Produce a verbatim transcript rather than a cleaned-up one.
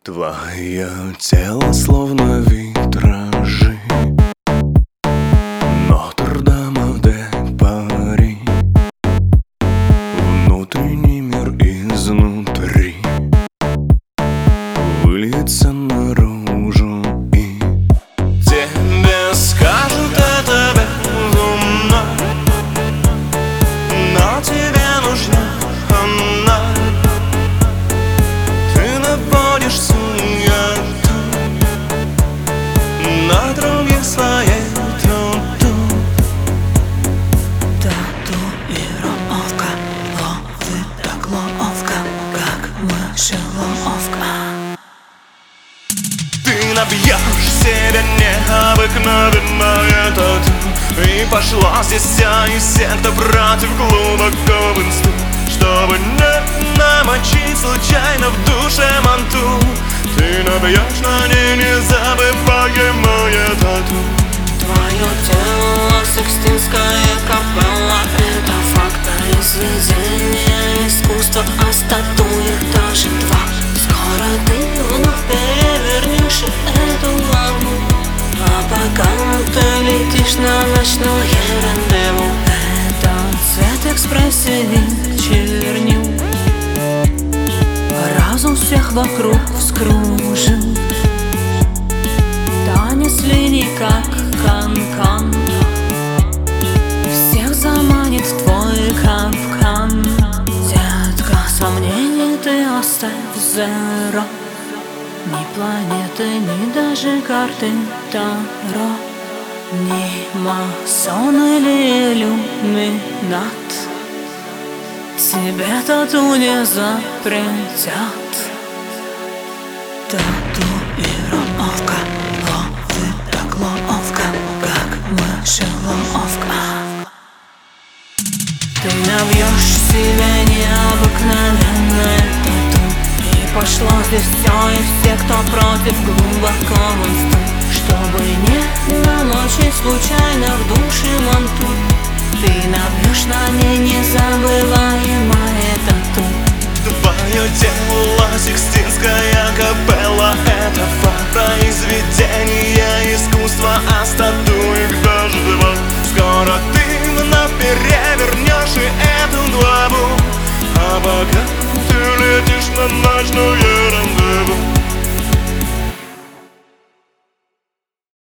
Твое тело словно витражи Нотр-Дама де Пари. Внутренний мир изнутри выльется наружу, и тебе скажут это безумно, но тебе нужна она. Ты наводишь суету на других своей труду. Татуировка ловит так ловко, как мышеловка. Ты набьешь себе необыкновенное тату, и пошла здесь вся и все, кто против, глубоко в инсту, чтобы не намочить случайно в душе манту. Ты набьешь на ней незабываемое тату. Твое тело Сикстинская капелла, это факт произведения искусства, а статуек даже два. Скоро ты вновь перевернешь эту главу, а пока ты летишь на ночное рандеву. Это цвет экспрессии чернил, разум всех вокруг вскружил. Танец линий, как кан-кан, всех заманит в твой капкан. Детка, сомнений ты оставь зеро, ни планеты, ни даже карты Таро, ни масон или иллюминат тебе тату не запретят. Татуировка ловит так ловко, как мышеловка. Ты набьешь себе необыкновенное тату, и пошло здесь все и все, кто против, глубоко в инсту, чтобы не намочить случайно в душе манту. Ты набьешь на ней незабываемое тату. Твое тело Сикстинская капелла, это факт произведения искусства, а статуек даже два. Скоро ты вновь перевернешь и эту главу, а пока ты летишь на ночную ерунду.